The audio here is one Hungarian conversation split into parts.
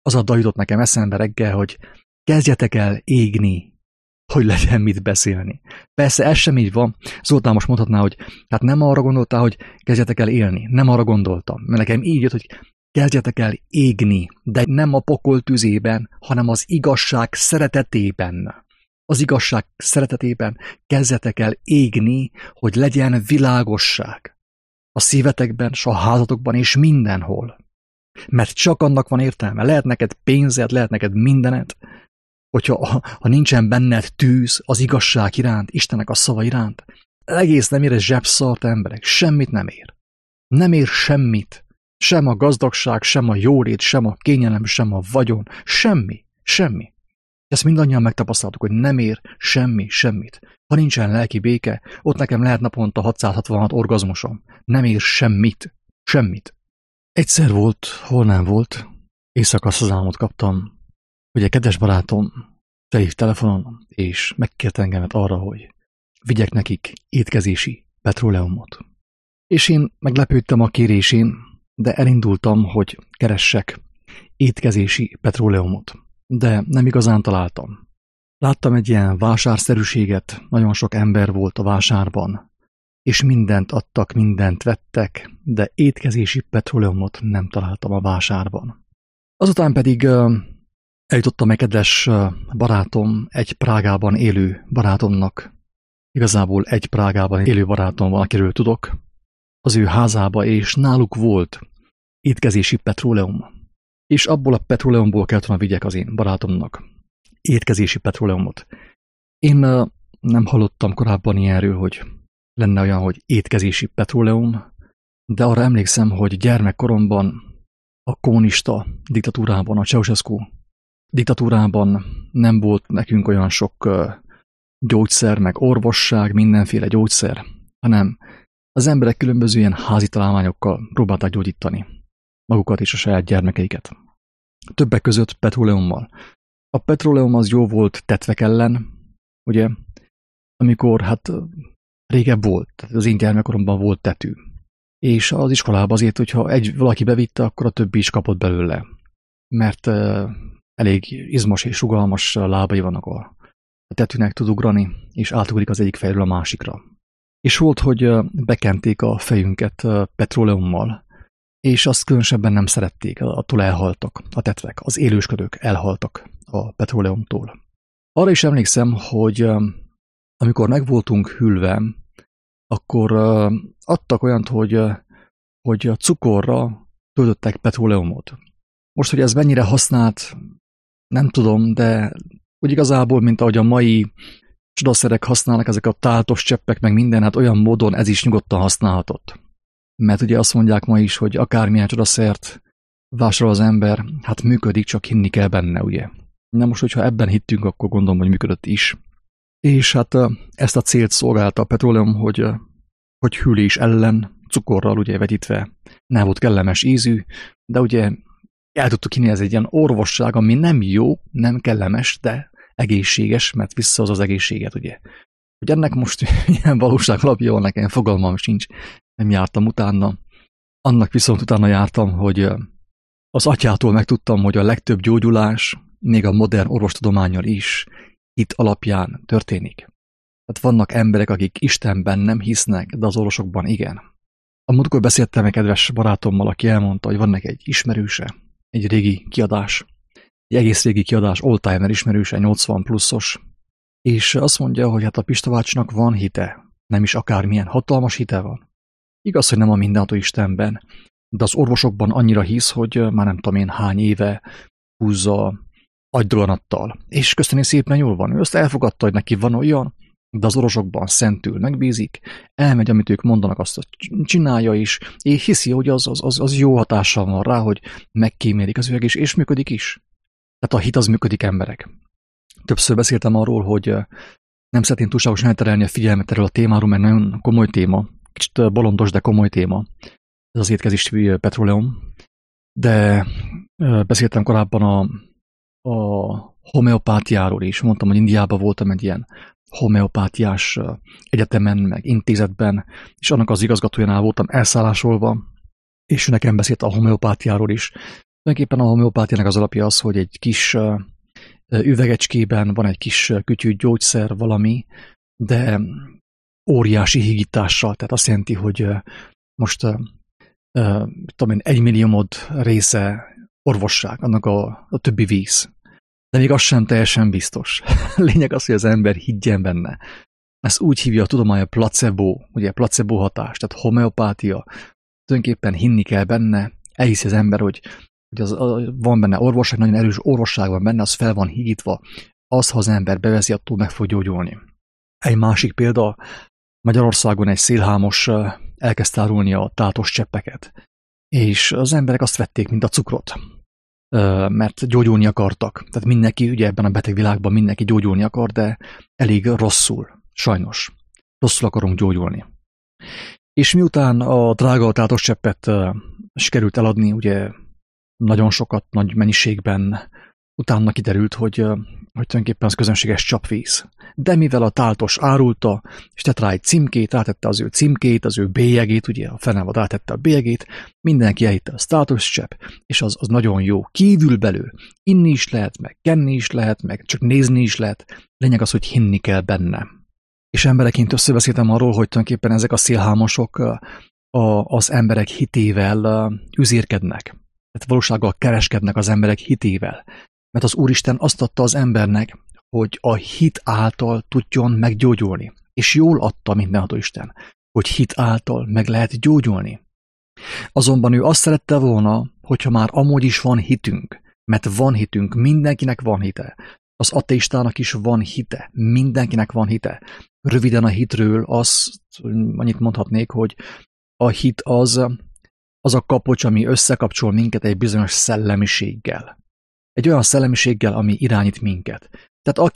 Az a dal jutott nekem eszembe reggel, hogy kezdjetek el égni, hogy legyen mit beszélni. Persze ez sem így van. Zoltán most mondhatná, hogy hát nem arra gondoltál, hogy kezdjetek el élni. Nem arra gondoltam. Mert nekem így jött, hogy kezdjetek el égni, de nem a pokol tüzében, hanem az igazság szeretetében. Az igazság szeretetében kezdjetek el égni, hogy legyen világosság. A szívetekben, s a házatokban és mindenhol. Mert csak annak van értelme. Lehet neked pénzed, lehet neked mindened, hogyha nincsen benned tűz az igazság iránt, Istennek a szava iránt. Egész nem ér ez zsebszart, emberek. Semmit nem ér. Nem ér semmit. Sem a gazdagság, sem a jólét, sem a kényelem, sem a vagyon. Semmi. Semmi. Ezt mindannyian megtapasztaltuk, hogy nem ér semmit. Ha nincsen lelki béke, ott nekem lehet naponta 666 orgazmusom. Nem ér semmit. Egyszer volt, hol nem volt, éjszaka azt az álmot kaptam, hogy egy kedves barátom felhív telefonon, és megkért engemet arra, hogy vigyek nekik étkezési petróleumot. És én meglepődtem a kérésén, de elindultam, hogy keressek étkezési petróleumot. De nem igazán találtam. Láttam egy ilyen vásárszerűséget, nagyon sok ember volt a vásárban, és mindent adtak, mindent vettek, de étkezési petróleumot nem találtam a vásárban. Azután pedig eljutottam egy kedves barátom, egy Prágában élő barátomnak, igazából egy Prágában élő barátom van, akiről tudok, az ő házába, és náluk volt étkezési petróleum. És abból a petróleumból kellett volna vigyek az én barátomnak étkezési petróleumot. Én nem hallottam korábban ilyenről, hogy lenne olyan, hogy étkezési petróleum, de arra emlékszem, hogy gyermekkoromban a kommunista diktatúrában, a Ceausescu diktatúrában nem volt nekünk olyan sok gyógyszer, meg orvosság, mindenféle gyógyszer, hanem az emberek különböző ilyen házi találmányokkal próbálták gyógyítani magukat és a saját gyermekeiket. Többek között petróleummal. A petróleum az jó volt tetvek ellen, ugye, amikor hát régebb volt, tehát az én gyermekkoromban volt tetű. És az iskolában azért, hogyha valaki bevitte, akkor a többi is kapott belőle. Mert elég izmos és rugalmas lábai vannak a tetűnek, tud ugrani, és átugrik az egyik fejről a másikra. És volt, hogy bekenték a fejünket petróleummal, és azt különösebben nem szerették, attól elhaltak a tetvek, az élősködők elhaltak a petróleumtól. Arra is emlékszem, hogy amikor meg voltunk hűlve, akkor adtak olyant, hogy a cukorra töltöttek petróleumot. Most, hogy ez mennyire használt, nem tudom, de úgy igazából, mint ahogy a mai csodaszerek használnak, ezek a táltos cseppek, meg minden, hát olyan módon ez is nyugodtan használhatott. Mert ugye azt mondják ma is, hogy akármilyen csodaszert vásárol az ember, hát működik, csak hinni kell benne, ugye. Na most, hogyha ebben hittünk, akkor gondolom, hogy működött is. És hát ezt a célt szolgálta a petróleum, hogy hűlés ellen, cukorral ugye vegyítve nem volt kellemes ízű, de ugye el tudtuk hinni, ez egy ilyen orvosság, ami nem jó, nem kellemes, de egészséges, mert visszahoz az egészséget, ugye. Hogy ennek most ilyen valóság alapja van, nekem fogalmam sincs, nem jártam utána. Annak viszont utána jártam, hogy az atyától megtudtam, hogy a legtöbb gyógyulás, még a modern orvostudománnyal is itt alapján történik. Tehát vannak emberek, akik Istenben nem hisznek, de az orvosokban igen. A múltkor beszéltem egy kedves barátommal, aki elmondta, hogy van neki egy ismerőse, egy régi kiadás, egy egész régi kiadás, oldtimer ismerőse, 80 pluszos, és azt mondja, hogy hát a Pista bácsinak van hite, nem is akármilyen hatalmas hite van. Igaz, hogy nem a mindenható Istenben, de az orvosokban annyira hisz, hogy már nem tudom én hány éve húzza agydaganattal. És köszönni szépen jól van. Ő azt elfogadta, hogy neki van olyan, de az orvosokban szentül megbízik, elmegy, amit ők mondanak, azt csinálja is, és hiszi, hogy az jó hatással van rá, hogy megkímélik az üveg, és működik is. Tehát a hit az működik, emberek. Többször beszéltem arról, hogy nem szeretném túlságosan elterelni a figyelmet erről a témáról, mert nagyon komoly téma, kicsit bolondos, de komoly téma. Ez az étkezési petróleum. De beszéltem korábban a homeopátiáról is. Mondtam, hogy Indiában voltam egy ilyen homeopátiás egyetemen, meg intézetben, és annak az igazgatójánál voltam elszállásolva, és ő nekem beszélt a homeopátiáról is. Tulajdonképpen a homeopátiának az alapja az, hogy egy kis üvegecskében van egy kis kütyű gyógyszer valami, de óriási higítással, tehát azt jelenti, hogy most tudom én, 1 milliómod része orvosság, annak a többi víz. De még az sem teljesen biztos. Lényeg az, hogy az ember higgyen benne. Ezt úgy hívja a tudomány, a placebo, ugye placebo hatás, tehát homeopátia. Tulajdonképpen hinni kell benne, elhiszi az ember, hogy van benne orvosság, nagyon erős orvosság van benne, az fel van higítva. Az, ha az ember beveszi, attól meg fog gyógyulni. Egy másik példa, Magyarországon egy szélhámos elkezdte árulni a tátos cseppeket. És az emberek azt vették, mint a cukrot, mert gyógyulni akartak. Tehát mindenki, ugye ebben a beteg világban mindenki gyógyulni akar, de elég rosszul, sajnos. Rosszul akarunk gyógyulni. És miután a drága tátos cseppet sikerült eladni, ugye nagyon sokat, nagy mennyiségben, utána kiderült, hogy tulajdonképpen az közönséges csapvíz. De mivel a táltos árulta, és tett rá egy címkét, rátette az ő címkét, az ő bélyegét, ugye a fennávad rátette a bélyegét, mindenki elhitte a tátos csepp, és az nagyon jó. Kívülbelül inni is lehet, meg kenni is lehet, meg csak nézni is lehet. Lényeg az, hogy hinni kell benne. És embereként összebeszéltem arról, hogy tulajdonképpen ezek a szélhámosok az emberek hitével üzérkednek. Tehát valósággal kereskednek az emberek hitével. Mert az Úristen azt adta az embernek, hogy a hit által tudjon meggyógyulni. És jól adta mindenható Isten, hogy hit által meg lehet gyógyulni. Azonban ő azt szerette volna, hogyha már amúgy is van hitünk, mert van hitünk, mindenkinek van hite. Az ateistának is van hite, mindenkinek van hite. Röviden a hitről annyit mondhatnék, hogy a hit az a kapocs, ami összekapcsol minket egy bizonyos szellemiséggel. Egy olyan szellemiséggel, ami irányít minket. Tehát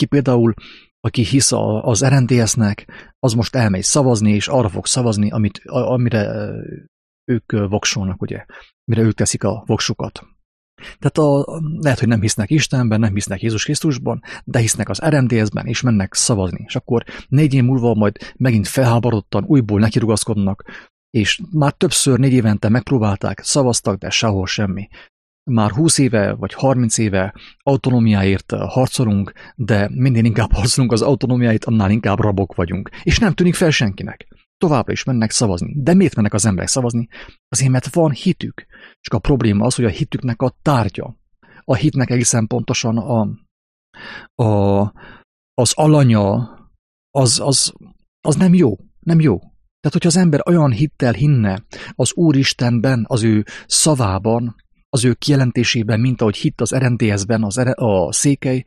aki hisz az RMDS-nek, az most elmegy szavazni, és arra fog szavazni, amire ők voksolnak, ugye, mire ők teszik a voksukat. Tehát lehet, hogy nem hisznek Istenben, nem hisznek Jézus Krisztusban, de hisznek az RMDS-ben, és mennek szavazni. És akkor 4 év múlva majd megint felháborodtan újból nekirugaszkodnak, és már többször 4 évente megpróbálták, szavaztak, de sehol semmi. Már 20 éve vagy 30 éve autonómiáért harcolunk, de minél inkább harcolunk az autonómiáit, annál inkább rabok vagyunk. És nem tűnik fel senkinek. Továbbra is mennek szavazni. De miért mennek az emberek szavazni? Azért, mert van hitük. Csak a probléma az, hogy a hitüknek a tárgya. A hitnek egészen pontosan az alanya, az nem jó. Nem jó. Tehát, hogyha az ember olyan hittel hinne az Úristenben, az ő szavában, az ő kijelentésében, mint ahogy hitt az RMDS-ben a Székely,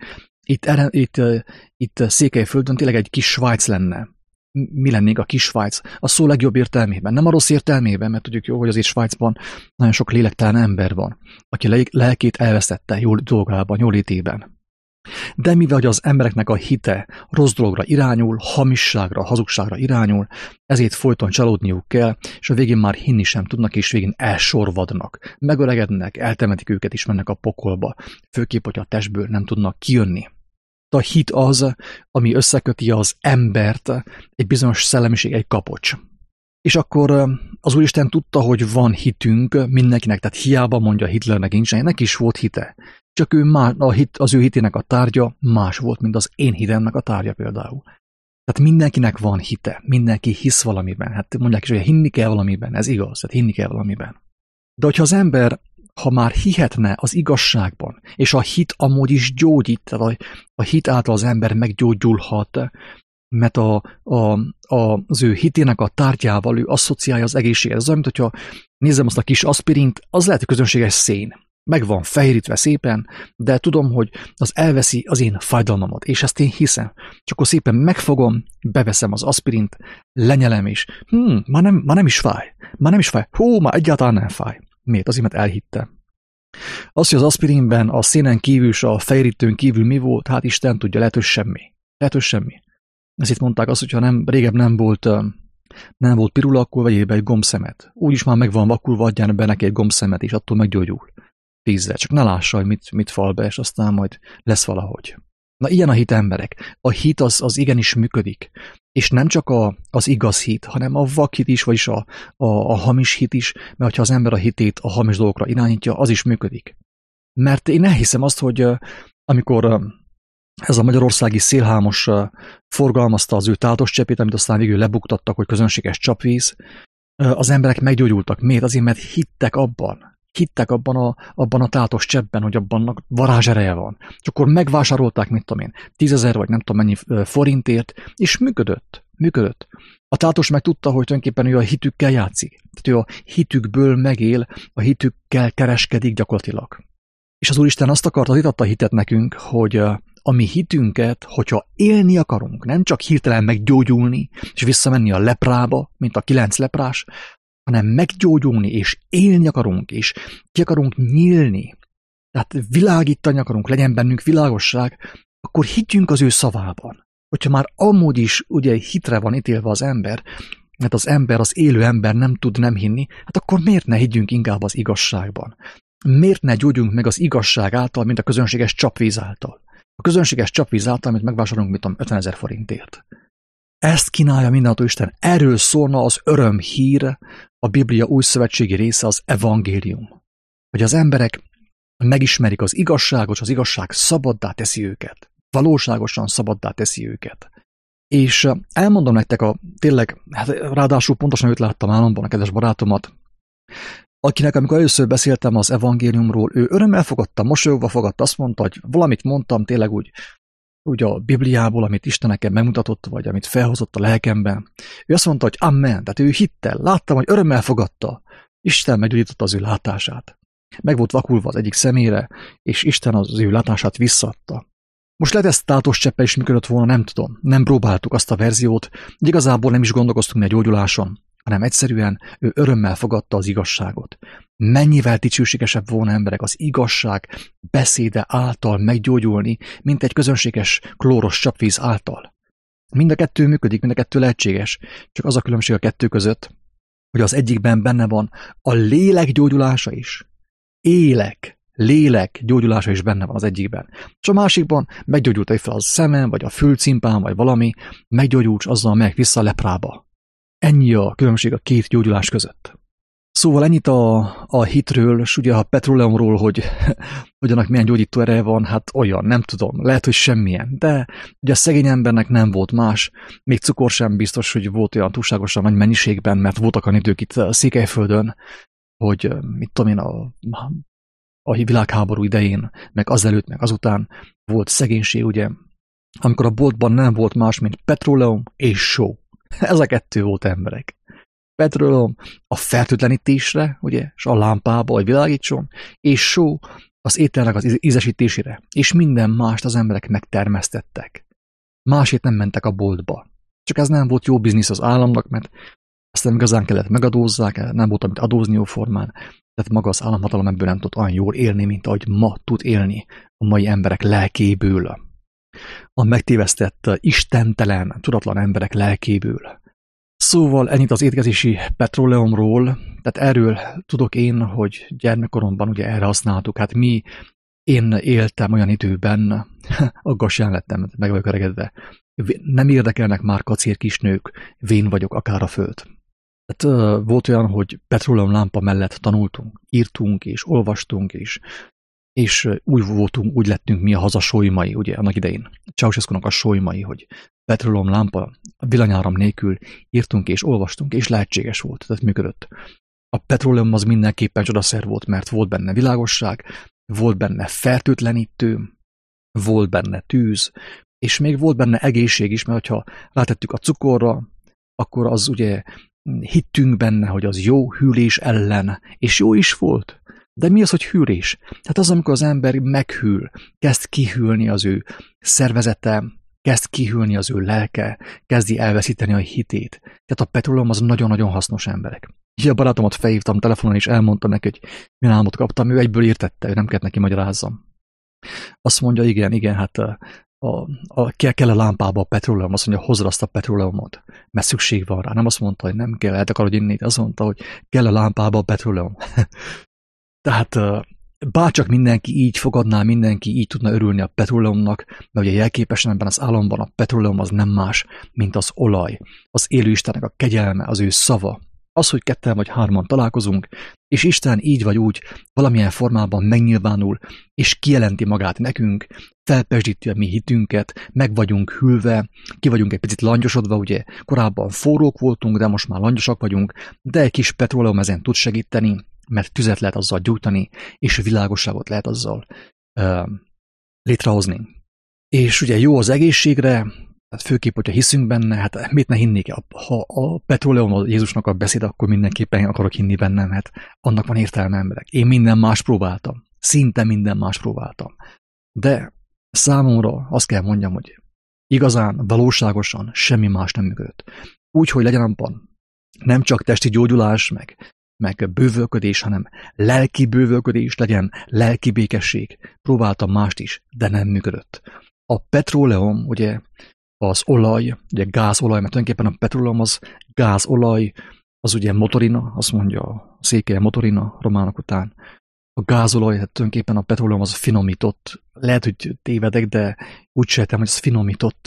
itt Székelyföldön tényleg egy kis Svájc lenne. Mi lennénk a kis Svájc? A szó legjobb értelmében. Nem a rossz értelmében, mert tudjuk jó, hogy azért Svájcban nagyon sok lélektelen ember van, aki lelkét elvesztette jól dolgában, jólétében. De mivel hogy az embereknek a hite rossz dologra irányul, hamisságra, hazugságra irányul, ezért folyton csalódniuk kell, és a végén már hinni sem tudnak, és végén elsorvadnak. Megöregednek, eltemetik őket, és mennek a pokolba. Főképp, hogy a testből nem tudnak kijönni. A hit az, ami összeköti az embert, egy bizonyos szellemiség, egy kapocs. És akkor az Úristen tudta, hogy van hitünk mindenkinek, tehát hiába mondja Hitlernek nincsen, neki is volt hite. Csak az ő hitének a tárgya más volt, mint az én hitemnek a tárgya például. Tehát mindenkinek van hite, mindenki hisz valamiben. Hát mondják is, hogy hinni kell valamiben, ez igaz, tehát hinni kell valamiben. De hogyha az ember, ha már hihetne az igazságban, és a hit amúgy is gyógyít, tehát a hit által az ember meggyógyulhat, mert az ő hitének a tárgyával ő asszociálja az egészséget. Ez olyan, mint hogyha nézem azt a kis aspirint, az lehet, hogy közönséges szén. Meg van fehérítve szépen, de tudom, hogy az elveszi az én fájdalmamat, és ezt én hiszem. Csak akkor szépen megfogom, beveszem az aspirint, lenyelem, és már nem is fáj. Már egyáltalán nem fáj. Miért? Azért, mert elhittem. Az, hogy az aspirinben, a szénen kívül, és a fehérítőn kívül mi volt, hát Isten tudja, lehet, hogy semmi. Ezért mondták azt, hogyha régebb nem volt pirula, akkor vegyél be egy gombszemet. Úgyis már meg van vakulva, adján be neki egy gombszemet, és attól meggyógyul. 10-zel. Csak ne lássa, hogy mit fal be, és aztán majd lesz valahogy. Na, ilyen a hit, emberek. A hit az igenis működik. És nem csak az igaz hit, hanem a vakhit is, vagyis a hamis hit is, mert ha az ember a hitét a hamis dolgokra irányítja, az is működik. Mert én elhiszem azt, hogy amikor ez a magyarországi szélhámos forgalmazta az ő táltoscseppét, amit aztán végül lebuktattak, hogy közönséges csapvíz, az emberek meggyógyultak. Miért? Azért, mert hittek abban a tátos cseppben, hogy abban varázsereje van. És akkor megvásárolták, mit tudom én, 10 000 vagy nem tudom mennyi forintért, és működött. A tátos meg tudta, hogy tulajdonképpen ő a hitükkel játszik. Tehát ő a hitükből megél, a hitükkel kereskedik gyakorlatilag. És az Úristen azt akarta, hogy adta a hitet nekünk, hogy a mi hitünket, hogyha élni akarunk, nem csak hirtelen meggyógyulni, és visszamenni a leprába, mint a 9 leprás, hanem meggyógyulni, és élni akarunk, és ki akarunk nyílni, tehát világítani akarunk, legyen bennünk világosság, akkor higgyünk az ő szavában. Hogyha már amúgy is ugye hitre van ítélve az ember, mert az élő ember nem tud nem hinni, hát akkor miért ne higgyünk inkább az igazságban? Miért ne gyógyjunk meg az igazság által, mint a közönséges csapvíz által? A közönséges csapvíz által, amit megvásárolunk, mit tudom, 50 000 forintért. Ezt kínálja mindenható Isten. Erről szólna az örömhír, a Biblia új szövetségi része, az evangélium. Hogy az emberek megismerik az igazságot, és az igazság szabaddá teszi őket. Valóságosan szabaddá teszi őket. És elmondom nektek tényleg, hát ráadásul pontosan őt láttam álomban, a kedves barátomat, akinek, amikor először beszéltem az evangéliumról, ő örömmel fogadta, mosolyogva fogadta, azt mondta, hogy valamit mondtam tényleg úgy a Bibliából, amit Isten nekem megmutatott, vagy amit felhozott a lelkemben. Ő azt mondta, hogy amen, tehát ő hittel, láttam, hogy örömmel fogadta. Isten meggyógyította az ő látását. Meg volt vakulva az egyik szemére, és Isten az ő látását visszaadta. Most lehet ezt tátos cseppe is működött volna, nem tudom. Nem próbáltuk azt a verziót, hogy igazából nem is gondolkoztunk mi a gyógyuláson, hanem egyszerűen ő örömmel fogadta az igazságot. Mennyivel dicsőségesebb volna emberek az igazság beszéde által meggyógyulni, mint egy közönséges klóros csapvíz által. Mind a kettő működik, mind a kettő lehetséges, csak az a különbség a kettő között, hogy az egyikben benne van a lélek gyógyulása is. Lélek gyógyulása is benne van az egyikben. És a másikban meggyógyult fel a szemem, vagy a fülcimpám, vagy valami, meggyógyult azzal, melyek vissza a leprába. Ennyi a különbség a két gyógyulás között. Szóval ennyit a hitről, és ugye a petróleumról, hogy annak milyen gyógyító ereje van, hát olyan, nem tudom, lehet, hogy semmilyen, de ugye a szegény embernek nem volt más, még cukor sem biztos, hogy volt olyan túlságosan nagy mennyiségben, mert voltak olyan idők itt a Székelyföldön, hogy mit tudom én, a világháború idején, meg azelőtt, meg azután volt szegénység, ugye, amikor a boltban nem volt más, mint petróleum és só. Ez a kettő volt emberek. Petróleum a fertőtlenítésre, ugye, és a lámpába, hogy világítson, és só az ételnek az ízesítésére, és minden mást az emberek megtermesztettek. Másért nem mentek a boltba. Csak ez nem volt jó biznisz az államnak, mert ezt nem igazán kellett megadózzák, nem volt amit adózni jó formán, tehát maga az államhatalom ebből nem tud olyan jól élni, mint ahogy ma tud élni a mai emberek lelkéből. A megtévesztett, istentelen, tudatlan emberek lelkéből. Szóval ennyit az étkezési petróleumról, tehát erről tudok én, hogy gyermekkoromban ugye erre használtuk. Hát én éltem olyan időben, aggasján lettem, meg vagyok öregedve. Nem érdekelnek már kacérkisnők, vén vagyok akár a föld. Tehát volt olyan, hogy petróleumlámpa mellett tanultunk, írtunk és olvastunk, és úgy lettünk mi a haza solymai, ugye, annak idején. Ceausescu-nak a solymai, hogy petróleumlámpa villanyáram nélkül írtunk és olvastunk, és lehetséges volt, tehát működött. A petróleum az mindenképpen csodaszer volt, mert volt benne világosság, volt benne fertőtlenítő, volt benne tűz, és még volt benne egészség is, mert ha rátettük a cukorra, akkor az ugye hittünk benne, hogy az jó hűlés ellen, és jó is volt. De mi az, hogy hűlés? Tehát az, amikor az ember meghűl, kezd kihűlni az ő szervezete, kezd kihűlni az ő lelke, kezdi elveszíteni a hitét. Tehát a petróleum az nagyon-nagyon hasznos emberek. Így a barátomat felhívtam telefonon, és elmondtam neki, hogy milyen álmot kaptam, ő egyből értette, ő nem kellett neki magyarázzam. Azt mondja, igen, hát kell a lámpába a petróleum, azt mondja, hozd azt a petróleumot, mert szükség van rá. Nem azt mondta, hogy nem kell, el akarod inni, azt mondta, hogy kell a lámpába a petróleum. Tehát bárcsak mindenki így fogadná, mindenki így tudna örülni a petróleumnak, mert ugye jelképesen ebben az államban a petróleum az nem más, mint az olaj, az élő Istennek a kegyelme, az ő szava. Az, hogy ketten vagy hárman találkozunk, és Isten így vagy úgy valamilyen formában megnyilvánul, és kijelenti magát nekünk, felpezsdíti a mi hitünket, meg vagyunk hűlve, ki vagyunk egy picit langyosodva, ugye korábban forrók voltunk, de most már langyosak vagyunk, de egy kis petróleum ezen tud segíteni, mert tüzet lehet azzal gyújtani, és világosságot lehet azzal létrehozni. És ugye jó az egészségre, hát főképp, hogyha hiszünk benne, hát miért ne hinnék? Ha a petróleum a Jézusnak a beszéd, akkor mindenképpen akarok hinni bennem, hát annak van értelme, emberek. Én minden más próbáltam. Szinte minden más próbáltam. De számomra azt kell mondjam, hogy igazán, valóságosan semmi más nem működött. Úgy, hogy legyen abban nem csak testi gyógyulás, meg bővölködés, hanem lelki bővölködés, legyen lelki békesség. Próbáltam mást is, de nem működött. A petróleum, ugye az olaj, ugye gázolaj, mert tulajdonképpen a petróleum az gázolaj, az ugye motorina, azt mondja a székely motorina románok után. A gázolaj, hát tulajdonképpen a petróleum az finomított, lehet, hogy tévedek, de úgy sejtem, hogy ez finomított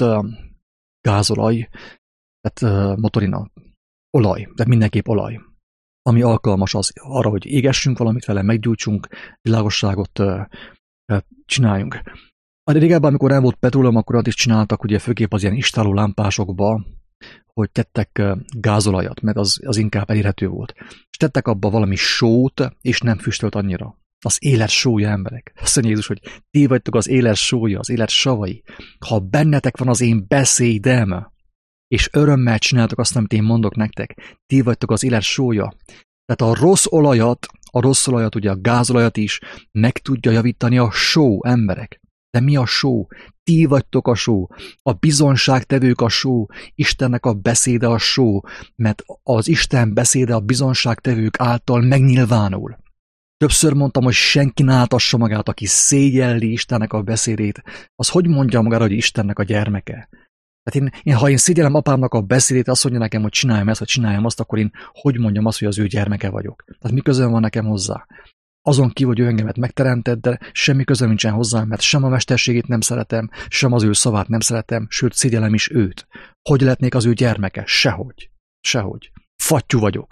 gázolaj, tehát motorina, olaj, de mindenképp olaj, ami alkalmas az arra, hogy égessünk valamit vele, meggyújtsunk, világosságot csináljunk. Régebben, amikor nem volt petróleum, akkor azt is csináltak, ugye főképp az ilyen istáló lámpásokba, hogy tettek gázolajat, mert az inkább elérhető volt. És tettek abba valami sót, és nem füstölt annyira. Az élet sója, emberek. Azt mondja Jézus, hogy ti vagytok az élet sója, az élet savai. Ha bennetek van az én beszédem, és örömmel csináltok azt, amit én mondok nektek, ti vagytok az élet sója. Tehát a rossz olajat, ugye a gázolajat is meg tudja javítani a só, emberek. De mi a só? Ti vagytok a só. A bizonságtevők a só. Istennek a beszéde a só. Mert az Isten beszéde a bizonságtevők által megnyilvánul. Többször mondtam, hogy senki ne áltassa magát, aki szégyelli Istennek a beszédét. Az hogy mondja magára, hogy Istennek a gyermeke? Tehát ha én szégyellem apámnak a beszédét, azt mondja nekem, hogy csináljam ezt, vagy csináljam azt, akkor én hogy mondjam azt, hogy az ő gyermeke vagyok? Tehát mi közön van nekem hozzá? Azon kívül, hogy ő engemet megteremtett, de semmi közöm nincsen hozzá, mert sem a mesterségét nem szeretem, sem az ő szavát nem szeretem, sőt, szégyellem is őt. Hogy lehetnék az ő gyermeke? Sehogy. Sehogy. Fattyú vagyok,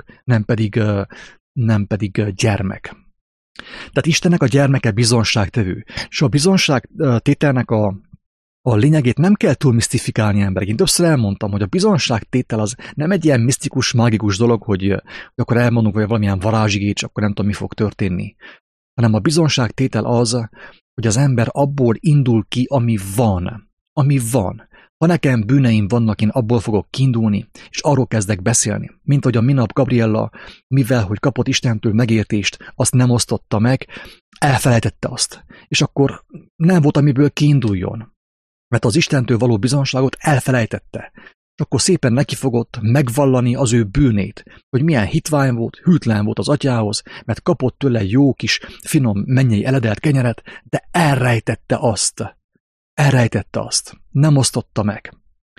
nem pedig gyermek. Tehát Istennek a gyermeke bizonságtevő. És a bizonságtételnek a lényegét nem kell túl misztifikálni, emberek. Én többször elmondtam, hogy a bizonságtétel az nem egy ilyen misztikus, mágikus dolog, hogy akkor elmondunk, hogy valamilyen varázsigét, és akkor nem tudom, mi fog történni. Hanem a bizonságtétel az, hogy az ember abból indul ki, ami van. Ami van. Ha nekem bűneim vannak, én abból fogok kiindulni, és arról kezdek beszélni. Mint hogy a minap Gabriella, mivel hogy kapott Istentől megértést, azt nem osztotta meg, elfelejtette azt. És akkor nem volt, amiből kiinduljon. Mert az Istentől való bizonságot elfelejtette. És akkor szépen nekifogott megvallani az ő bűnét, hogy milyen hitvány volt, hűtlen volt az atyához, mert kapott tőle jó kis, finom mennyei eledelt kenyeret, de elrejtette azt. Elrejtette azt. Nem osztotta meg.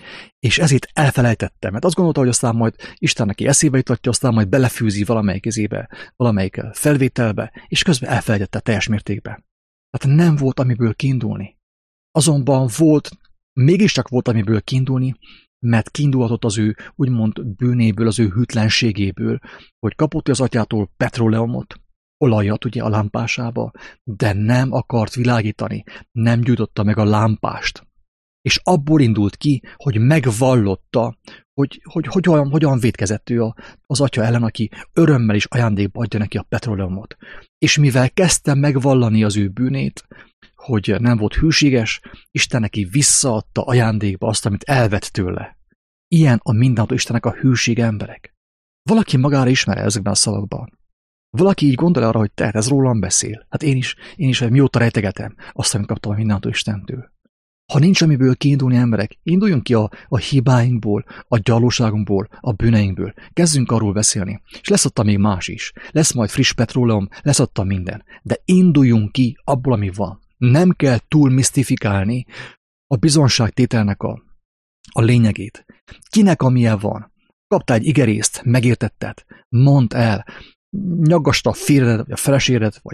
És ezért elfelejtette, mert azt gondolta, hogy aztán majd Isten neki eszébe jutatja, aztán majd belefűzi valamelyik kezébe, valamelyik felvételbe, és közben elfelejtette teljes mértékben. Tehát nem volt, amiből kiindulni. Azonban mégiscsak volt, amiből kiindulni, mert kiindulhatott az ő úgymond bűnéből, az ő hűtlenségéből, hogy kapott az atyától petróleumot, olajat ugye a lámpásába, de nem akart világítani, nem gyújtotta meg a lámpást. És abból indult ki, hogy megvallotta, hogy hogyan vétkezett ő az atya ellen, aki örömmel is ajándékba adja neki a petróleumot. És mivel kezdte megvallani az ő bűnét, hogy nem volt hűséges, Isten neki visszaadta ajándékba azt, amit elvett tőle. Ilyen a mindenható Istennek a hűség, emberek. Valaki magára ismer ezekben a szavakban. Valaki így gondol arra, hogy tehát ez rólam beszél. Hát én is mióta rejtegetem azt, amit kaptam a mindenható Istentől. Ha nincs amiből kiindulni, emberek, induljunk ki a hibáinkból, a gyarlóságunkból, a bűneinkből. Kezdjünk arról beszélni. És lesz ott még más is. Lesz majd friss petróleum, lesz ott minden. De induljunk ki abból, ami van. Nem kell túl misztifikálni a bizonságtételnek a lényegét. Kinek amilyen van. Kaptál egy igerészt, megértetted, mondd el, nyaggasd a férjedet, vagy a feleségedet, vagy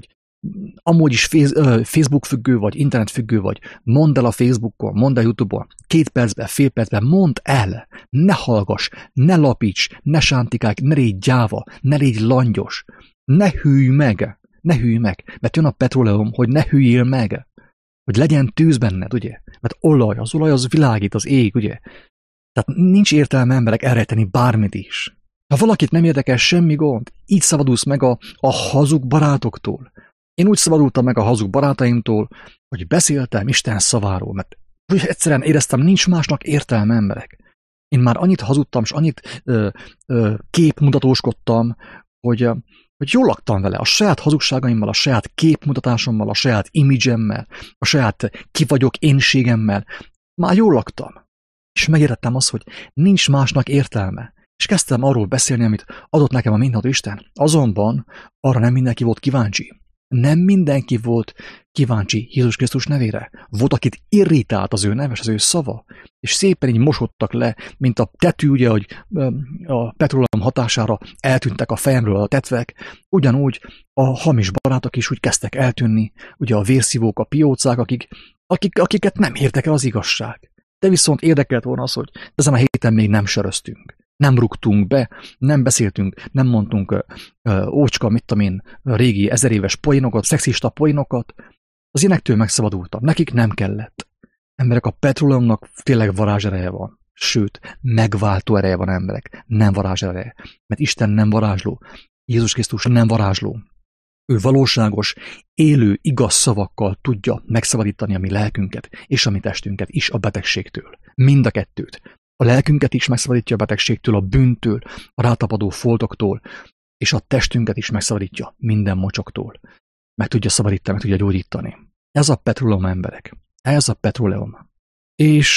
amúgy is Facebook függő vagy, internet függő vagy, mondd el a Facebookon, mondd el YouTube-on, 2 percben, fél percben, mondd el, ne hallgass, ne lapíts, ne sántikálj, ne légy gyáva, ne légy langyos, ne hűlj meg, mert jön a petróleum, hogy ne hűljél meg, hogy legyen tűz benned, ugye? Mert az olaj az világít, az ég, ugye? Tehát nincs értelme emberek elrejteni bármit is. Ha valakit nem érdekel, semmi gond, így szabadulsz meg a hazug barátoktól. Én úgy szabadultam meg a hazug barátaimtól, hogy beszéltem Isten szaváról, mert egyszerűen éreztem, nincs másnak értelme, emberek. Én már annyit hazudtam, és annyit képmutatóskodtam, hogy jól laktam vele, a saját hazugságaimmal, a saját képmutatásommal, a saját imidzsemmel, a saját ki vagyok énségemmel. Már jól laktam. És megértettem azt, hogy nincs másnak értelme. És kezdtem arról beszélni, amit adott nekem a mindenható Isten. Azonban arra nem mindenki volt kíváncsi. Nem mindenki volt kíváncsi Jézus Krisztus nevére. Volt, akit irritált az ő neves, az ő szava, és szépen így mosodtak le, mint a tetű, ugye, hogy a petróleum hatására eltűntek a fejemről a tetvek, ugyanúgy a hamis barátok is úgy kezdtek eltűnni, ugye a vérszívók, a piócák, akiket nem érdekel az igazság. De viszont érdekelt volna az, hogy ezen a héten még nem söröztünk. Nem rúgtunk be, nem beszéltünk, nem mondtunk ócska, mit tudom én, régi 1000 éves poénokat, szexista poénokat. Az ilyenektől megszabadultam. Nekik nem kellett. Emberek, a petróleumnak tényleg varázsereje van. Sőt, megváltó ereje van, emberek. Nem varázsereje. Mert Isten nem varázsló. Jézus Krisztus nem varázsló. Ő valóságos, élő, igaz szavakkal tudja megszabadítani a mi lelkünket és a mi testünket is a betegségtől. Mind a kettőt. A lelkünket is megszabadítja a betegségtől, a bűntől, a rátapadó foltoktól, és a testünket is megszabadítja minden mocsoktól. Meg tudja szabadítani, meg tudja gyógyítani. Ez a petróleum, emberek. Ez a petróleum. És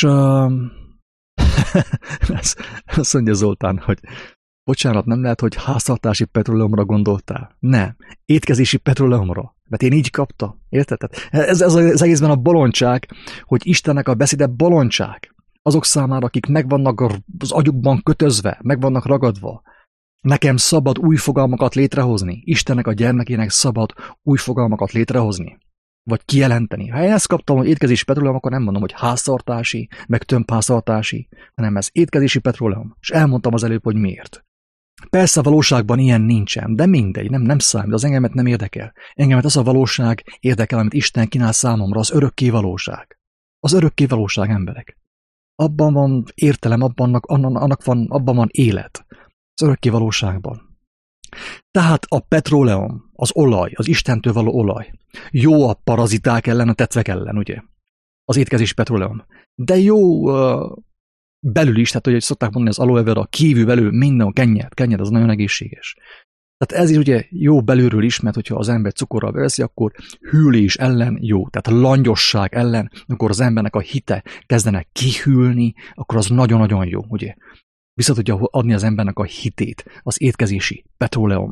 azt mondja Zoltán, hogy bocsánat, nem lehet, hogy háztartási petróleumra gondoltál? Nem. Étkezési petróleumra. Mert én így kaptam. Érted? Ez az egészben a bolondság, hogy Istennek a beszéde bolondság. Azok számára, akik meg vannak az agyukban kötözve, meg vannak ragadva. Nekem szabad új fogalmakat létrehozni. Istennek a gyermekének szabad új fogalmakat létrehozni. Vagy kijelenteni. Ha én ezt kaptam, hogy étkezési petróleum, akkor nem mondom, hogy háztartási, meg tömbháztartási, hanem ez étkezési petróleum. És elmondtam az előbb, hogy miért. Persze a valóságban ilyen nincsen, de mindegy, nem számít, az engemet nem érdekel. Engemet az a valóság érdekel, amit Isten kínál számomra, az örökké valóság. Az örökké valóság, emberek. Abban van értelem, abban van élet. Az örökké valóságban. Tehát a petróleum, az olaj, az Istentől való olaj. Jó a paraziták ellen, a tetvek ellen, ugye? Az étkezés petróleum. De jó belül is, tehát hogy szokták mondani, az aloe vera kívül belül minden, kenyed, az nagyon egészséges. Tehát ez is ugye jó belülről is, mert hogyha az ember cukorral veszi, akkor hűlés ellen jó. Tehát langyosság ellen, akkor az embernek a hite kezdene kihűlni, akkor az nagyon-nagyon jó, ugye? Vissza tudja adni az embernek a hitét, az étkezési petróleum.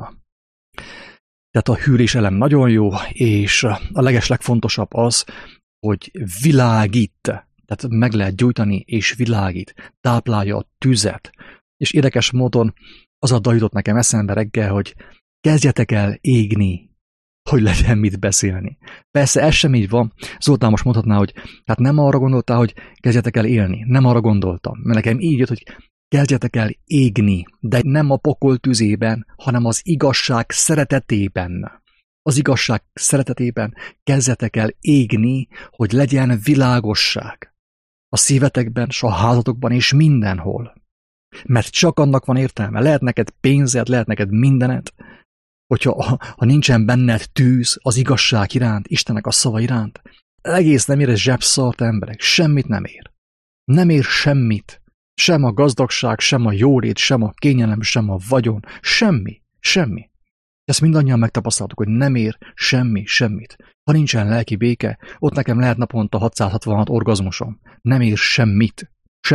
Tehát a hűlés ellen nagyon jó, és a legfontosabb az, hogy világít, tehát meg lehet gyújtani, és világít, táplálja a tüzet. És érdekes módon az a dal jutott nekem eszembe reggel, hogy kezdjetek el égni, hogy legyen mit beszélni. Persze ez sem így van. Zoltán most mondhatná, hogy hát nem arra gondoltál, hogy kezdjetek el élni. Nem arra gondoltam. Mert nekem így jött, hogy kezdjetek el égni, de nem a pokol tüzében, hanem az igazság szeretetében. Az igazság szeretetében kezdjetek el égni, hogy legyen világosság. A szívetekben, s a házatokban és mindenhol. Mert csak annak van értelme. Lehet neked pénzed, lehet neked mindened, hogyha nincsen benned tűz az igazság iránt, Istennek a szava iránt. Egész nem ér ez zsebszart, emberek. Semmit nem ér. Nem ér semmit. Sem a gazdagság, sem a jólét, sem a kényelem, sem a vagyon. Semmi. Ezt mindannyian megtapasztaltuk, hogy nem ér semmit. Ha nincsen lelki béke, ott nekem lehet naponta 666 orgazmusom. Nem ér semmit.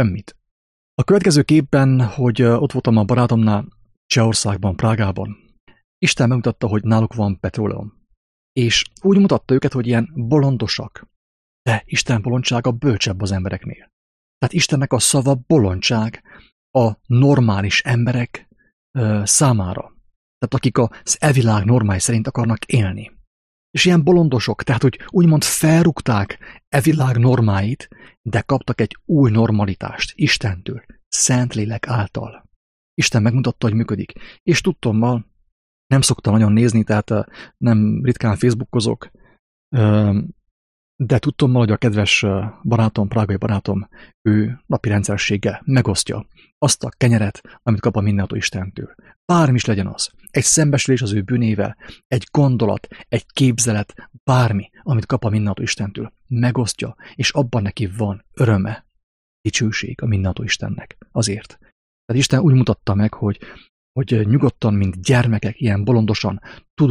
A következő képben, hogy ott voltam a barátomnál Csehországban, Prágában, Isten megmutatta, hogy náluk van petróleum. És úgy mutatta őket, hogy ilyen bolondosak. De Isten bolondsága bölcsebb az embereknél. Tehát Istennek a szava bolondság a normális emberek számára. Tehát akik az e világ normális szerint akarnak élni. És ilyen bolondosok, tehát hogy úgymond felrúgták e világ normáit, de kaptak egy új normalitást Istentől, Szentlélek által. Isten megmutatta, hogy működik. És tudtommal nem szoktam nagyon nézni, tehát nem ritkán facebookozok, de tudtommal, hogy a kedves barátom, prágai barátom, ő napi rendszerességgel megosztja azt a kenyeret, amit kap a mindenható Istentől. Bármi is legyen az. Egy szembesülés az ő bűnével, egy gondolat, egy képzelet, bármi, amit kap a mindenható Istentől. Megosztja, és abban neki van öröme, dicsőség a mindenható Istennek. Azért. Tehát Isten úgy mutatta meg, hogy nyugodtan, mint gyermekek, ilyen bolondosan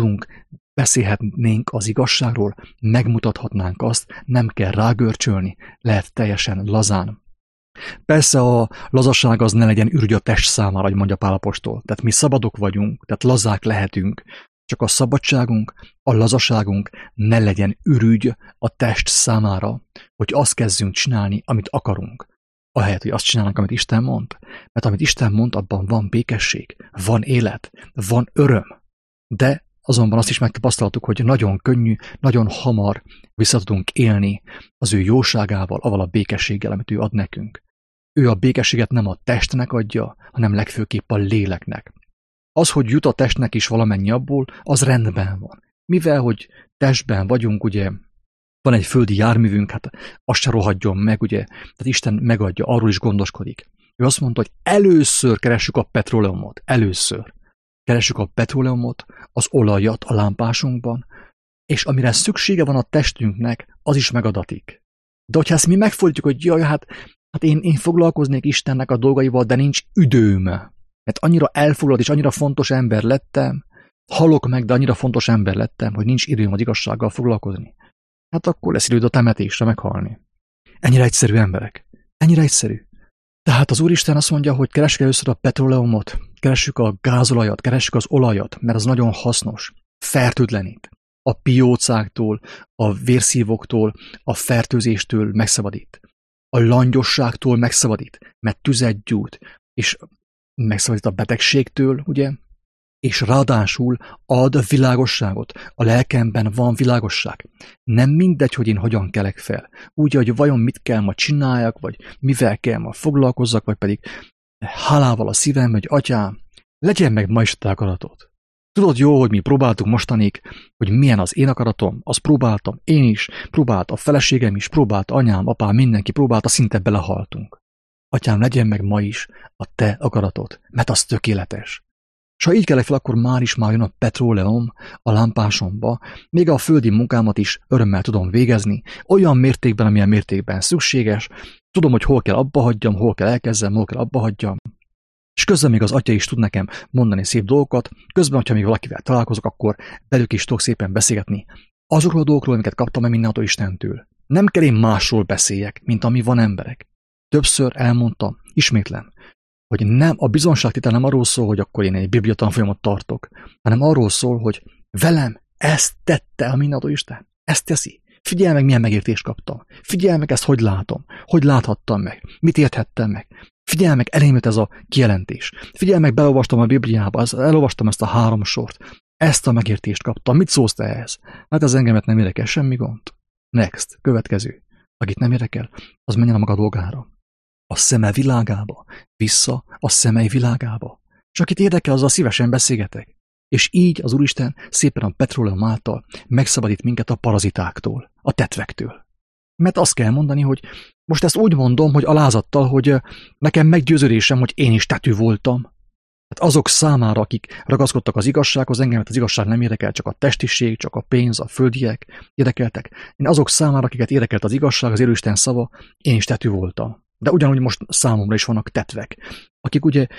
beszélhetnénk az igazságról, megmutathatnánk azt, nem kell rágörcsölni, lehet teljesen lazán. Persze a lazaság az ne legyen ürügy a test számára, hogy mondja Pál apostol. Tehát mi szabadok vagyunk, tehát lazák lehetünk, csak a szabadságunk, a lazaságunk ne legyen ürügy a test számára, hogy azt kezdjünk csinálni, amit akarunk. Ahelyett, hogy azt csinálnak, amit Isten mond. Mert amit Isten mond, abban van békesség, van élet, van öröm. De azonban azt is megtapasztaltuk, hogy nagyon könnyű, nagyon hamar vissza tudunk élni az ő jóságával, avval a békességgel, amit ő ad nekünk. Ő a békességet nem a testnek adja, hanem legfőképp a léleknek. Az, hogy jut a testnek is valamennyi abból, az rendben van. Mivel, hogy testben vagyunk, ugye, van egy földi járművünk, hát azt se rohadjon meg, ugye, tehát Isten megadja, arról is gondoskodik. Ő azt mondta, hogy először keressük a petróleumot, először. Keressük a petróleumot, az olajat a lámpásunkban, és amire szüksége van a testünknek, az is megadatik. De hogyha ezt mi megfordítjuk, hogy jaj, hát én foglalkoznék Istennek a dolgaival, de nincs időm, mert annyira elfoglalt és annyira fontos ember lettem, halok meg, de annyira fontos ember lettem, hogy nincs időm az igazsággal foglalkozni. Hát akkor lesz időd a temetésre meghalni. Ennyire egyszerű emberek. Ennyire egyszerű. Tehát az Úristen azt mondja, hogy keressük először a petróleumot, keressük a gázolajat, keressük az olajat, mert az nagyon hasznos, fertőtlenít. A piócáktól, a vérszívoktól, a fertőzéstől megszabadít. A langyosságtól megszabadít, mert tüzet gyújt, és megszabadít a betegségtől, ugye? És ráadásul ad világosságot. A lelkemben van világosság. Nem mindegy, hogy én hogyan kelek fel. Úgy, hogy vajon mit kell ma csináljak, vagy mivel kell ma foglalkozzak, vagy pedig hálával a szívem, hogy atyám, legyen meg ma is te akaratod. Tudod jó, hogy mi próbáltuk mostanig, hogy milyen az én akaratom, azt próbáltam, én is, próbált a feleségem is, próbált anyám, apám, mindenki próbálta, szinte belehaltunk. Atyám, legyen meg ma is a te akaratod, mert az tökéletes. És ha így kelek fel, akkor már jön a petróleum a lámpásomba, még a földi munkámat is örömmel tudom végezni, olyan mértékben, amilyen mértékben szükséges, tudom, hogy hol kell abba hagyjam, hol kell elkezdjem, hol kell abba hagyjam. És közben még az atya is tud nekem mondani szép dolgokat, közben, hogyha még valakivel találkozok, akkor velük is tudok szépen beszélgetni azokról a dolgokról, amiket kaptam meg mindenható Istentől. Nem kell én másról beszéljek, mint ami van emberek. Többször elmondtam, ismétlem, hogy nem, a bizonságtétel nem arról szól, hogy akkor én egy bibliatanfolyamot tartok, hanem arról szól, hogy velem ezt tette a mindenható Isten. Ezt teszi. Figyelj meg, milyen megértést kaptam. Figyelj meg, ezt hogy látom. Hogy láthattam meg. Mit érthettem meg. Figyelj meg, elém jött ez a kijelentés. Figyelj meg, beolvastam a Bibliába, elolvastam ezt a 3 sort. Ezt a megértést kaptam. Mit szólsz te ehhez? Hát ez engemet nem érdekel, semmi gond. Next, következő. Akit nem érdekel, az menjen a maga dolgára. A szeme világába, vissza a szemei világába. És akit érdekel, azzal szívesen beszélgetek. És így az Úristen szépen a petróleum által megszabadít minket a parazitáktól, a tetvektől. Mert azt kell mondani, hogy most ezt úgy mondom, hogy alázattal, hogy nekem meggyőződésem, hogy én is tetű voltam. Hát azok számára, akik ragaszkodtak az igazsághoz, engemet az igazság nem érdekel, csak a testiség, csak a pénz, a földiek érdekeltek. Én azok számára, akiket érdekelt az igazság, az élőisten szava, én is tetű voltam. De ugyanúgy most számomra is vannak tetvek, akik ugye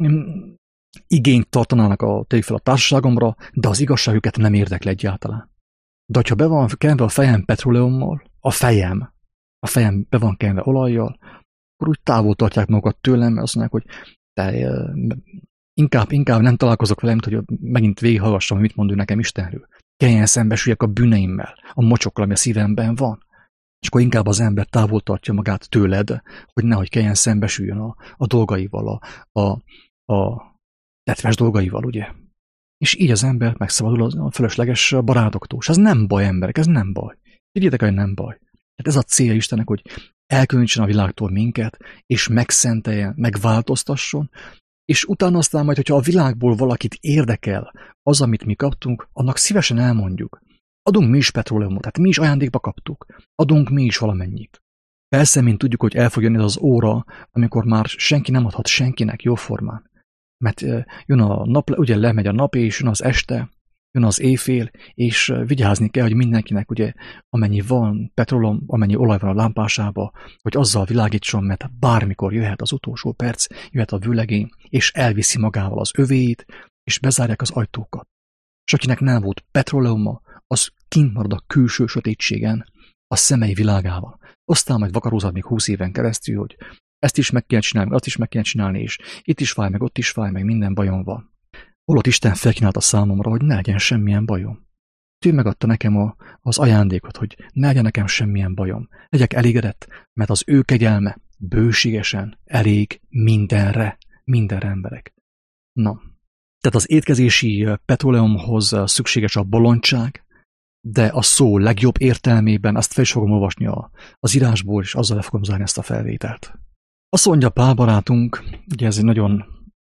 igényt tartanának a fel a társaságomra, de az igazság őket nem érdekli egyáltalán. De hogyha be van kenve a fejem petróleummal, a fejem be van kenve olajjal, akkor úgy távol tartják magukat tőlem, mert azt mondják, hogy te inkább nem találkozok vele, mint hogy megint végighallgassam, hogy mit mond ő nekem Istenről. Kelljen szembesüljek a bűneimmel, a mocsokkal, ami a szívemben van. És akkor inkább az ember távol tartja magát tőled, hogy nehogy kelljen szembesüljön a dolgaival, a tetves dolgaival, ugye? És így az ember megszabadul a fölösleges barátoktól. És ez nem baj, emberek, ez nem baj. Higgyétek, hogy nem baj. Hát ez a célja Istennek, hogy elkülönítsen a világtól minket, és megszenteljen, megváltoztasson, és utána aztán majd, hogyha a világból valakit érdekel az, amit mi kaptunk, annak szívesen elmondjuk. Adunk mi is petróleumot, tehát mi is ajándékba kaptuk. Adunk mi is valamennyit. Persze, mint tudjuk, hogy el fog jönni az óra, amikor már senki nem adhat senkinek jóformán. Mert jön a nap, ugye lemegy a nap, és jön az este, jön az éjfél, és vigyázni kell, hogy mindenkinek ugye amennyi van petróleum, amennyi olaj van a lámpásába, hogy azzal világítson, mert bármikor jöhet az utolsó perc, jöhet a vőlegény, és elviszi magával az övéit, és bezárják az ajtókat. És akinek nem volt petróleuma, az kint marad a külső sötétségen, a szemei világával. Aztán majd vakarózhat még 20 éven keresztül, hogy ezt is meg kell csinálni, azt is meg kell csinálni, és itt is fáj, meg ott is fáj, meg minden bajom van. Holott Isten felkínálta számomra, hogy ne legyen semmilyen bajom. Ő megadta nekem az ajándékot, hogy ne legyen nekem semmilyen bajom. Legyek elégedett, mert az ő kegyelme bőségesen elég mindenre emberek. Na, tehát az étkezési petróleumhoz szükséges a bolondság, de a szó legjobb értelmében azt fel is fogom olvasni az írásból, és azzal le fogom zárni ezt a felvételt. Azt mondja Pál barátunk, ugye ez egy nagyon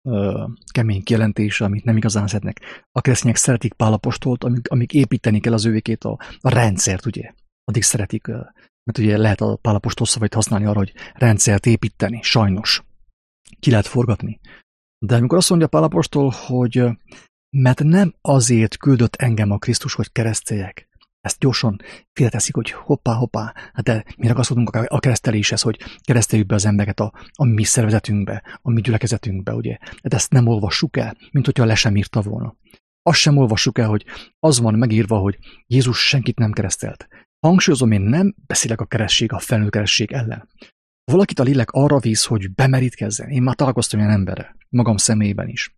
kemény kijelentés, amit nem igazán szeretnek. A keresztények szeretik Pál apostolt, amíg építeni kell az ővékét a rendszert, ugye. Addig szeretik, mert ugye lehet a Pál apostol szavait használni arra, hogy rendszert építeni, sajnos. Ki lehet forgatni. De amikor azt mondja Pál apostol, hogy mert nem azért küldött engem a Krisztus, hogy kereszteljek. Ezt gyorsan félreteszik, hogy hoppá, hát de mi ragaszkodunk a kereszteléshez, hogy kereszteljük be az embereket a mi szervezetünkbe, a mi gyülekezetünkbe, ugye. De ezt nem olvassuk el, mint hogyha le sem írta volna. Azt sem olvassuk el, hogy az van megírva, hogy Jézus senkit nem keresztelt. Hangsúlyozom, én nem beszélek a keresztség, a felnőtt keresztség ellen. Valakit a lélek arra víz, hogy bemerítkezzen. Én már találkoztam ilyen emberrel, magam személyében is.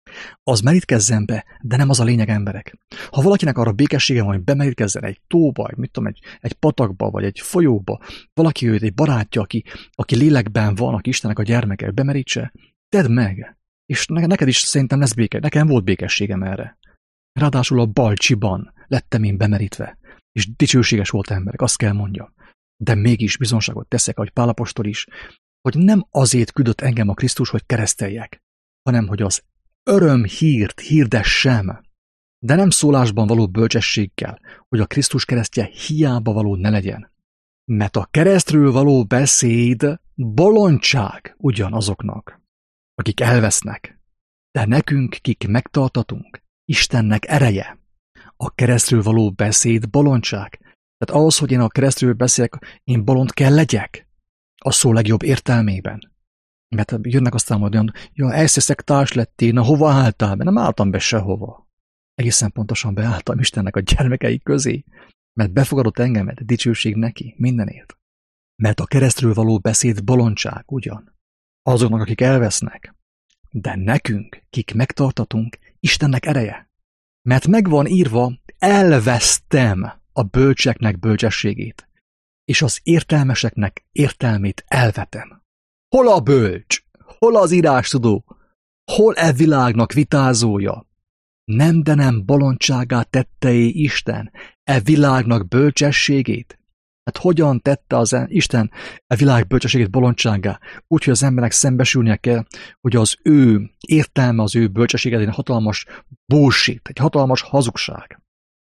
Az merítkezzen be, de nem az a lényeg, emberek. Ha valakinek arra békessége van, hogy bemerítkezzen egy tóba, mit tudom, egy patakba, vagy egy folyóba, valaki őt, egy barátja, aki lélekben van, aki Istennek a gyermeke, bemerítse, tedd meg. És neked is szerintem lesz béke. Nekem volt békességem erre. Ráadásul a Balcsiban lettem én bemerítve. És dicsőséges volt emberek, azt kell mondjam. De mégis bizonságot teszek, ahogy Pál apostol is, hogy nem azért küldött engem a Krisztus, hogy kereszteljek, hanem hogy az örömhírt hirdessem, de nem szólásban való bölcsességgel, hogy a Krisztus keresztje hiába való ne legyen. Mert a keresztről való beszéd bolondság ugyanazoknak, akik elvesznek, de nekünk, kik megtartatunk, Istennek ereje. A keresztről való beszéd bolondság. Tehát ahhoz, hogy én a keresztről beszélek, én bolond kell legyek, a szó legjobb értelmében. Mert jönnek aztán majd olyan, elszeszektárs lettél, na hova álltál be? Nem álltam be sehova. Egészen pontosan beálltam Istennek a gyermekei közé, mert befogadott engemet, dicsőség neki, mindenért. Mert a keresztről való beszéd bolondság, ugyan. Azoknak, akik elvesznek. De nekünk, kik megtartatunk, Istennek ereje. Mert megvan írva, elvesztem a bölcseknek bölcsességét, és az értelmeseknek értelmét elvetem. Hol a bölcs? Hol az írástudó? Hol e világnak vitázója? Nem, de nem bolondságát tette-é Isten e világnak bölcsességét? Hát hogyan tette az Isten e világ bölcsességét bolondságá? Úgyhogy az embernek szembesülnie kell, hogy az ő értelme, az ő bölcsessége egy hatalmas bullshit, egy hatalmas hazugság.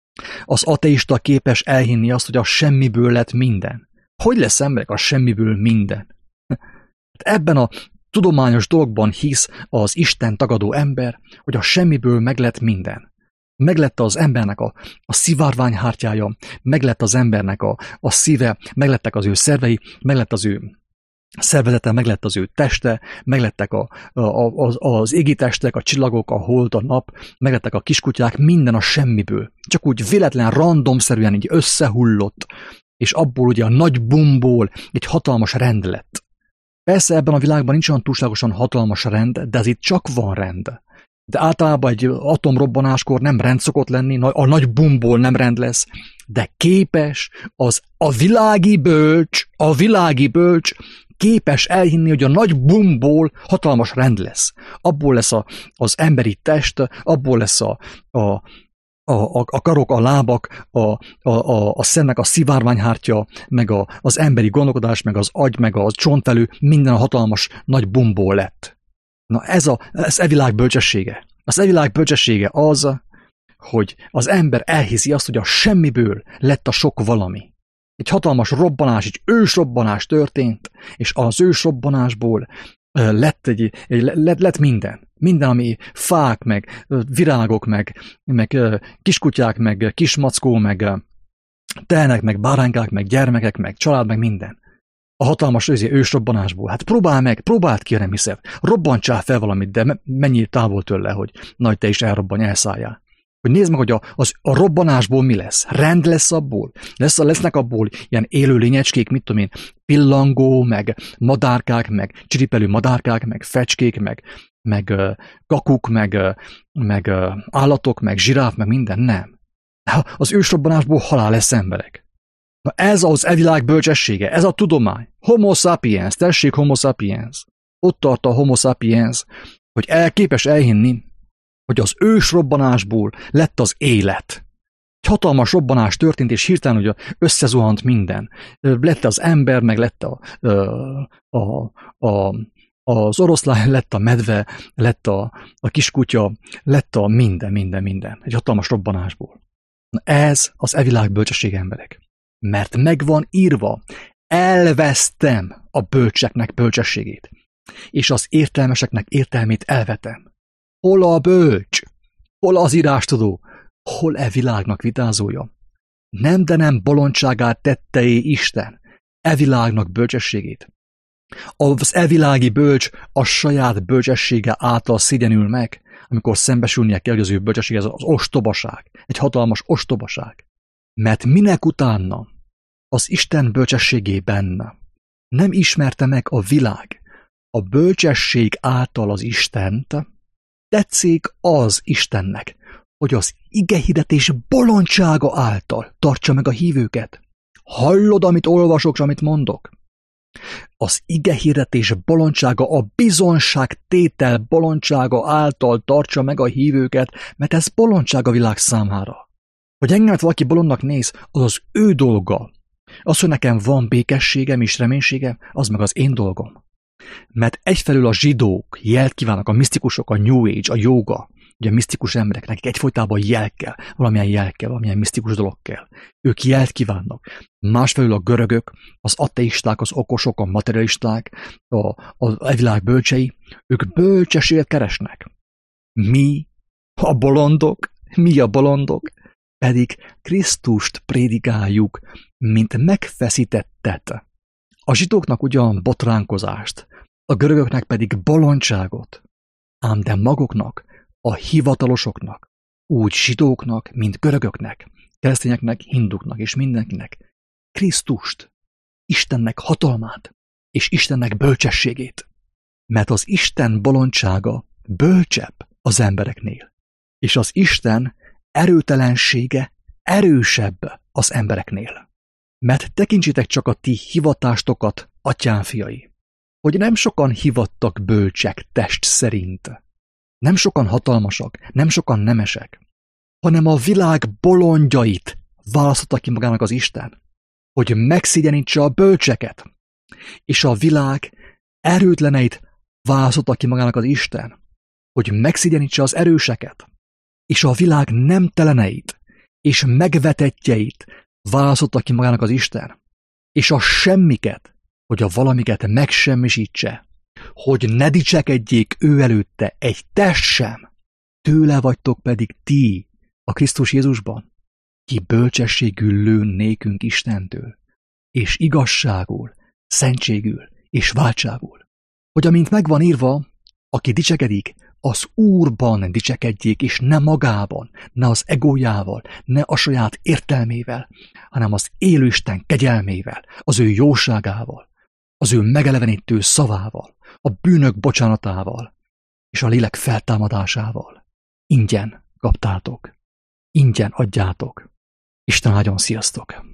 Az ateista képes elhinni azt, hogy a semmiből lett minden. Hogy lesz emberek a semmiből minden? Ebben a tudományos dologban hisz az Isten tagadó ember, hogy a semmiből meglett minden. Meglett az embernek a szivárványhártyája, meglett az embernek a szíve, meglettek az ő szervei, meglett az ő szervezete, meglett az ő teste, meglettek az égitestek, a csillagok, a hold, a nap, meglettek a kiskutyák, minden a semmiből. Csak úgy véletlen, randomszerűen így összehullott, és abból ugye a nagy bumból egy hatalmas rend lett. Persze ebben a világban nincs olyan túlságosan hatalmas rend, de ez itt csak van rend. De általában egy atomrobbanáskor nem rend szokott lenni, a nagy bumból nem rend lesz, de képes a világi bölcs képes elhinni, hogy a nagy bumból hatalmas rend lesz. Abból lesz az emberi test, abból lesz a karok, a lábak, a szemnek a szivárványhártya, meg az emberi gondolkodás, meg az agy, meg a csontvelő, minden a hatalmas nagy bumból lett. Na ez világ bölcsessége. Az világ bölcsessége az, hogy az ember elhiszi azt, hogy a semmiből lett a sok valami. Egy hatalmas robbanás, egy ősrobbanás történt, és az ősrobbanásból lett minden. Minden, ami fák, meg virágok, meg kiskutyák, meg kismackó, meg telnek, meg báránykák, meg gyermekek, meg család, meg minden. A hatalmas ősrobbanásból. Hát próbáld ki a remiszert. Robbantsál fel valamit, de menjél távol tőle, hogy nagy te is elrobbanj, elszálljál. Hogy nézd meg, hogy a robbanásból mi lesz. Rend lesz abból. Lesznek abból ilyen élő lényecskék, mit tudom én, pillangó, meg madárkák, meg csiripelő madárkák, meg fecskék, meg kakuk, meg állatok, meg zsiráf, meg minden. Nem. Az ősrobbanásból halál lesz emberek. Na ez az világ bölcsessége, ez a tudomány. Homo sapiens, tessék Homo sapiens. Ott tart a Homo sapiens, hogy képes elhinni, hogy az ősrobbanásból lett az élet. Egy hatalmas robbanás történt, és hirtelen ugye összezuhant minden. Lett az ember, meg lett az oroszlán, lett a medve, lett a kiskutya, lett a minden. Egy hatalmas robbanásból. Na ez az világ bölcsessége, emberek. Mert megvan írva, elvesztem a bölcseknek bölcsességét, és az értelmeseknek értelmét elvetem. Hol a bölcs? Hol az írástudó? Hol világnak vitázója? Nem, de nem bolondságát tetteé Isten, világnak bölcsességét. Az világi bölcs a saját bölcsessége által szégyenül meg, amikor szembesülnie kell, hogy az ő bölcsessége az ostobaság, egy hatalmas ostobaság. Mert minek utána az Isten bölcsességében nem ismerte meg a világ a bölcsesség által az Istent, tetszik az Istennek, hogy az igehirdetés bolondsága által tartsa meg a hívőket. Hallod, amit olvasok, és amit mondok? Az igehirdetés bolondsága, a bizonságtétel bolondsága által tartsa meg a hívőket, mert ez bolondság a világ számára. Hogy engemet valaki bolondnak néz, az az ő dolga. Az, hogy nekem van békességem és reménységem, az meg az én dolgom. Mert egyfelől a zsidók jelt kívánnak, a misztikusok, a New Age, a jóga, ugye a misztikus emberek, nekik egyfolytában jel kell, valamilyen misztikus dolog kell. Ők jelt kívánnak. Másfelől a görögök, az ateisták, az okosok, a materialisták, a világ bölcsei, ők bölcsességet keresnek. Mi a bolondok, pedig Krisztust prédikáljuk, mint megfeszítettet. A zsidóknak ugyan botránkozást, a görögöknek pedig bolondságot, ám de maguknak, a hivatalosoknak, úgy zsidóknak, mint görögöknek, keresztényeknek, hinduknak és mindenkinek, Krisztust, Istennek hatalmát és Istennek bölcsességét. Mert az Isten bolondsága bölcsebb az embereknél, és az Isten erőtelensége erősebb az embereknél. Mert tekintsétek csak a ti hivatástokat, atyám fiai, hogy nem sokan hivattak bölcsek test szerint, nem sokan hatalmasak, nem sokan nemesek, hanem a világ bolondjait választotta ki magának az Isten, hogy megszégyenítse a bölcseket, és a világ erőtleneit választotta ki magának az Isten, hogy megszégyenítse az erőseket, és a világ nemteleneit és megvetettjeit választotta ki magának az Isten, és a semmiket, hogy a valamiket megsemmisítse, hogy ne dicsekedjék ő előtte egy test sem, tőle vagytok pedig ti, a Krisztus Jézusban, ki bölcsességül lőn nékünk Istentől, és igazságul, szentségül és váltságul, hogy amint megvan írva, aki dicsekedik, az Úrban dicsekedjék, és ne magában, ne az egójával, ne a saját értelmével, hanem az élő Isten kegyelmével, az ő jóságával, az ő megelevenítő szavával, a bűnök bocsánatával, és a lélek feltámadásával. Ingyen kaptátok, ingyen adjátok. Isten áldjon, sziasztok!